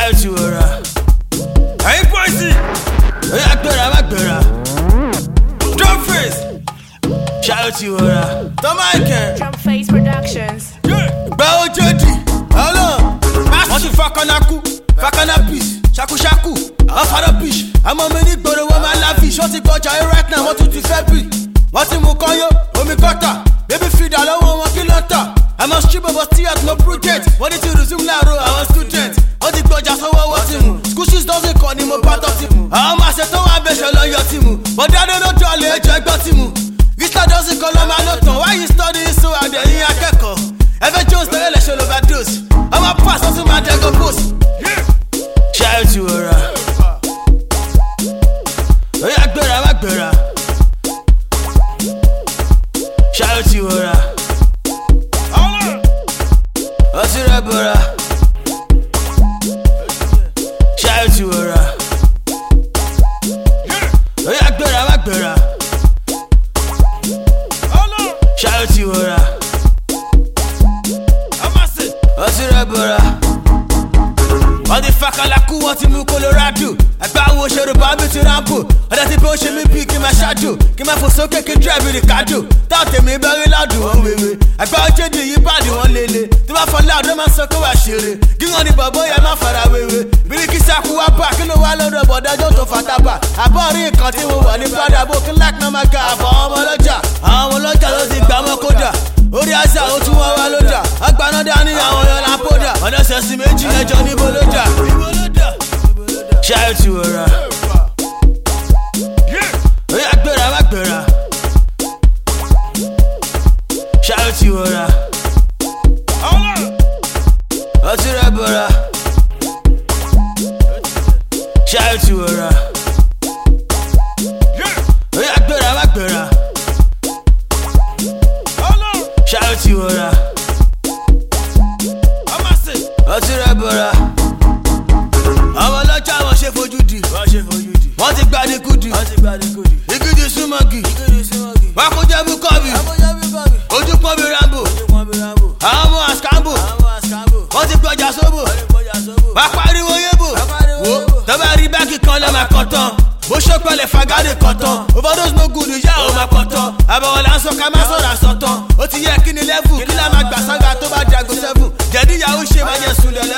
Shout you ora. Hey boysy. Hey agbera. Drum face. Shout you ora. Tomaiken. Drum Face Productions. Bao Jody. Hello. What you fakana piece. Shaku. Afara pish. I'm a mini gboro wo ma lavish. Shot it touch right now. What to fair be. What you mukoyo? Omi kota. Baby feed allow one kilota. I'm a stripper but still at no project. What did you resume laro? I was student. What the god just what him? School shoes doesn't call him a part of him. I'm a set of ambition on your team. But I don't know jolly I got him. Vista doesn't call him a noton. Why you studying so out there in a keko? Ever Jones the election overdose. I'm a pass on to my Jago post. Shout you ora. Hey agbera. Shout you ora. Osirabora. Shout you ora. Hey agbera. Shout you ora. Osirabora. All the fuck I like want to move Colorado. I got what should have been to Rambo. Or that the bullshit me pick in my shadow. Give my for so can drive with the cardo. Thought they may very loud one way. I got you do you body one lady. Do I fall loud, man so go ashire. Give on the bubble, I'm not far away. Billy Kisaku are back in the wall of the border, don't of Fataba. I bought it, continue one in Prada book like Namaka. I'm a lodger. I'm a lodger, the Bamakoda. Oriasa, Otua Waloda. I got no down in our Lapoda. On a sesame, Johnny Boloda. Shout you ora. Hey agbera. Shout you ora. Osirabora. Shout you ora. Hey agbera. Shout you ora. Osirabora. Àwọn ọlọ́jà wọn ṣe fojú di. Wọ́n ti gbá ní kúdì. Igidi súnmọ́gì. Wọ́n kó jẹ́ búkọ́bì. Ojú pọ́n bí Rambo. Àwọn ọmọ àṣkàmbò. Wọ́n ti gbọ́jà sóbò. Wọ́n pariwo yébò. Tọ́ba rí báàkì kan lọ́ máa kọ̀tàn. Bó ṣọ́pẹ̀lẹ̀ fagádé kọ̀tàn. Overdose no good ìyá ò máa kọ̀tàn. Àbẹ̀wò là ń sọ ká má sọ̀rọ̀ àsọ̀tàn. Ó ti yẹ kí ni level kí lá máa gbà sága tó bá jago 7. Jẹ̀dí ìyàwó ṣe máa jẹ sùn lẹ̀